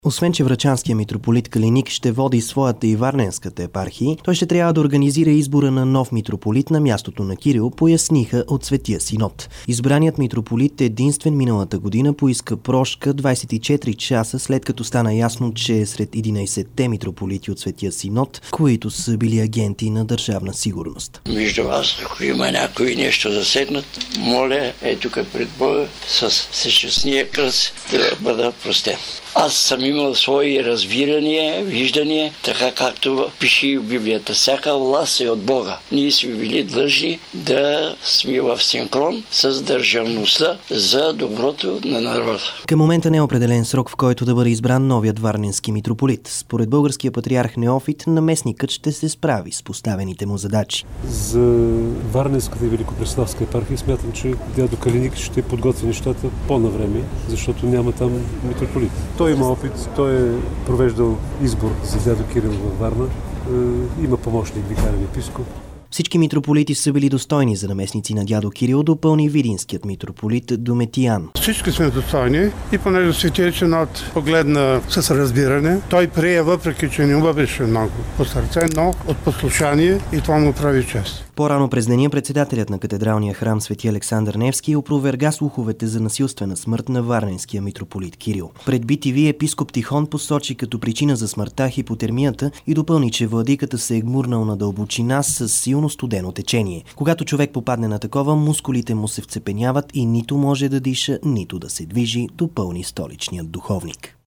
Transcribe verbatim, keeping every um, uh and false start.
Освен че врачанския митрополит Калиник ще води своята и варненската епархии, той ще трябва да организира избора на нов митрополит на мястото на Кирил, поясниха от Светия Синод. Избраният митрополит единствен миналата година поиска прошка двадесет и четири часа след като стана ясно, че е сред единадесетте митрополити от Светия Синод, които са били агенти на държавна сигурност. Вижда вас, ако има някой нещо засегнат, моля, е тук пред Бога с същестния кръст да бъда простен. Аз съм имал свои разбирания, виждания, така както пише в Библията. Всяка власт е от Бога. Ние сме били длъжни да сме в синхрон с държавността за доброто на народа. Към момента не е определен срок, в който да бъде избран новият варненски митрополит. Според българския патриарх Неофит, наместникът ще се справи с поставените му задачи. За Варненската и Великопреславска епархия смятам, че дядо Калиник ще подготви нещата по-навреме, защото няма там митрополит. Той има опит, той е провеждал избор за дядо Кирил във Варна, има помощник викарен епископ. Всички митрополити са били достойни за наместници на дядо Кирил, допълни видинският митрополит Дометиян. Всички сме достойни и понеже Светия Синод погледна с разбиране, той прие, въпреки че не му беше много по сърце, но от послушание и това му прави чест. По-рано през деня председателят на катедралния храм Свети Александър Невски опроверга слуховете за насилствена смърт на варненския митрополит Кирил. Пред би ти ви епископ Тихон посочи като причина за смъртта хипотермията и допълни, че владиката се е гмурнал на дълбочина с силно студено течение. Когато човек попадне на такова, мускулите му се вцепеняват и нито може да диша, нито да се движи, допълни столичният духовник.